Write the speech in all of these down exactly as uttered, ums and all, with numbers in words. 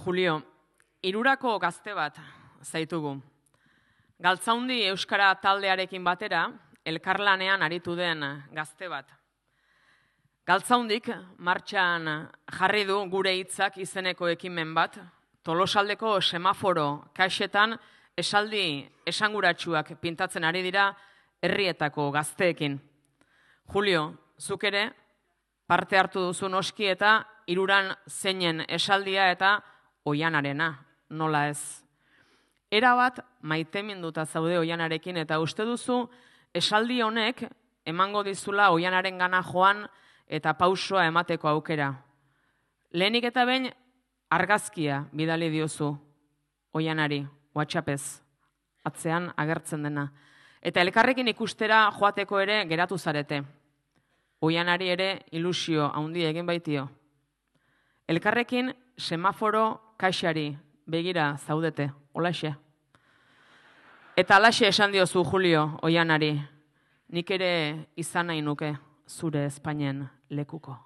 Julio, Hirurako gazte bat zaitugu. Galtzaundi Euskara taldearekin batera, elkarlanean aritu den gazte bat. Galtzaundik martxan jarri du gure hitzak izeneko ekimen bat, Tolosaldeko semaforo kaixetan esaldi esanguratsuak pintatzen ari dira herrietako gazteekin. Julio, zuk ere parte hartu duzu noski eta Hiruran zeinen esaldia eta Oianarena, nola ez. Erabat maiteminduta zaude Oianarekin eta uste duzu esaldi honek emango dizula Oianaren gana joan eta pausoa emateko aukera. Lehenik eta behin argazkia bidali diozu Oianari, WhatsAppez, atzean agertzen dena. Eta elkarrekin ikustera joateko ere geratu zarete. Oianari ere ilusio handi egin baitio. Elkarrekin semaforo kaixari begira zaudete, holaxe. Eta halaxe esan diozu Julio Oianari, nik ere izan nahi nuke zure Espainien lekuko.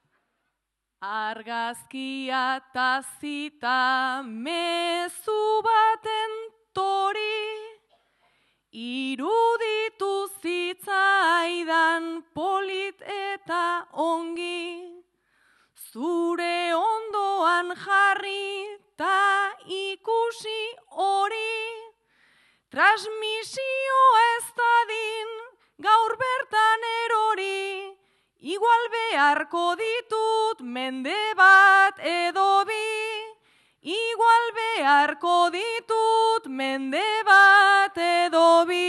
Argazkia tazita mezu baten tori, iruditu zitzaidan polit eta ongi, zure ondoan jarri ta ikusi hori, transmisioa ez dadin gaur bertan erori, igual beharko ditut mende bat edo bi, igual beharko ditut mende bat edo bi.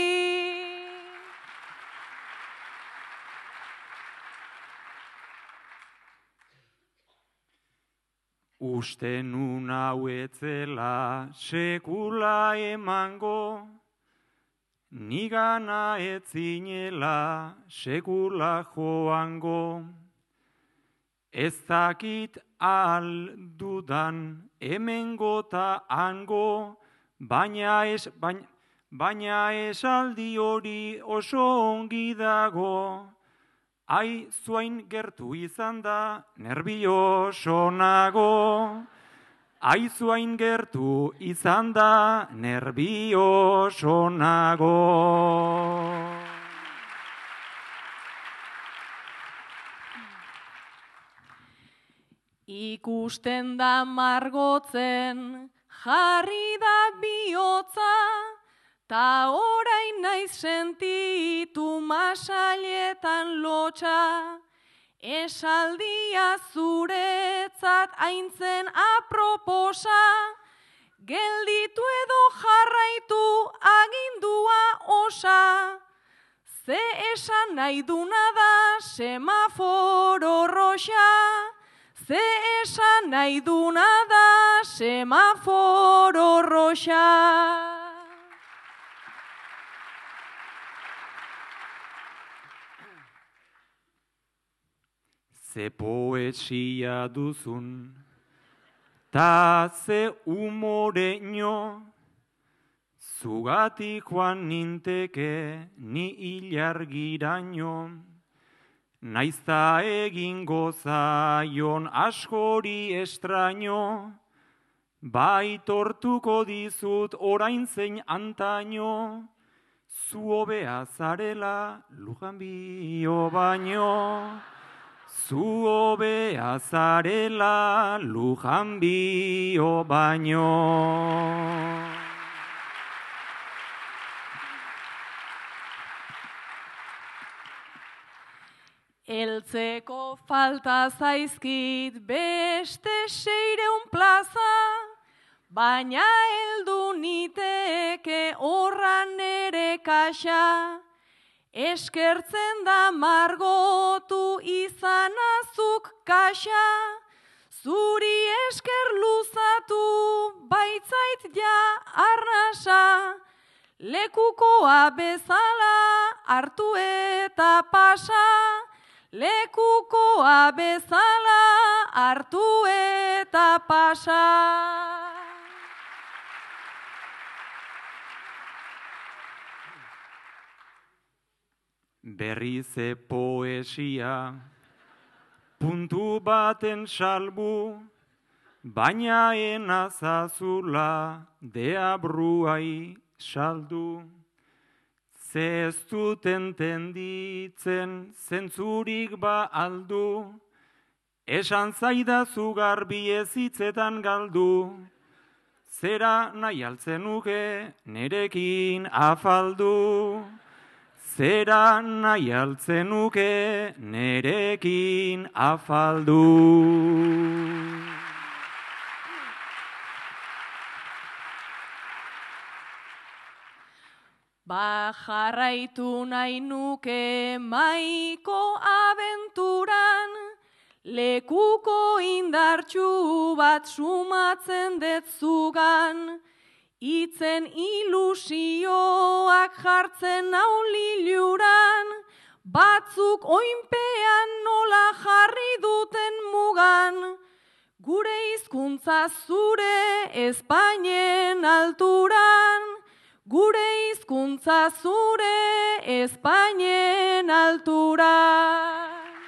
Uste nun hau etzela sekula emango, nigana etzinela sekula joango. Ez dakit aldudan hemengo ta hango, baina, es, baina, baina esaldi hori oso ongi dago. Ai, zuain gertu izan da, nervioso nago. Ai, zuain gertu izan da, nervioso nago. Ikusten da margotzen, jarri da bihotza, ta orain naiz sentitu masailetan lotxa, esaldia zuretzat aintzen aproposa, gelditu edo jarraitu agindua osa, ze esan nahi duna da semaforo roxa, ze esan nahi duna da semaforo roxa. Ze poesia duzun, ta ze umoreño, zugatik joan ninteke ni ilargiraino, naizta egingo zaion askori estraño, bai tortuko dizut orain zein antaino, zu hobea zarela Lujanbio baino. Zu hobea zarela Lujanbio baino. Eltzeko falta zaizkit beste seireun plaza, baina heldu niteke horran ere kaxa. Eskertzen da margotu izanazuk kaxa, zuri esker luzatu baitzait ja arnasa, lekukoa bezala hartu eta pasa, lekukoa bezala hartu eta pasa. Berrize poesia, puntu baten salbu, baina enazazula deabruai saldu. Ze ez dut entenditzen zentzurik ba aldu, esan zaidazu garbi ez hitzetan galdu, zera nahi altzenuke nerekin afaldu. Zera nahi altzenuke nerekin afaldu. Ba jarraitu nahi nuke maiko abenturan, lekuko indartxu bat sumatzen dut zugan, itzen ilusioak jartzen nau liluran, batzuk oinpean nola jarri duten mugan, gure hizkuntza zure Espainen alturan, gure hizkuntza zure Espainen alturan.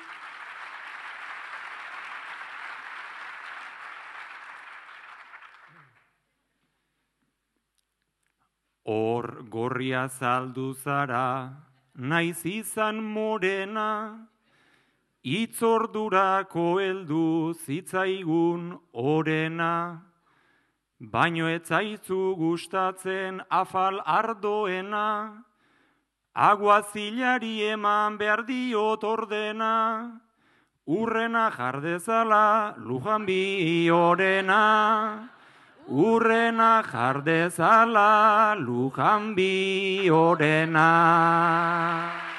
Hor gorria zaldu zara, naiz izan morena, itzordurako heldu zitzaigun orena, baino ez zaizu gustatzen afal ardoena, aguazilari eman behar diot ordena, urrena jardezala Lujanbi orena. Urrena jardezala Lujanbi orena.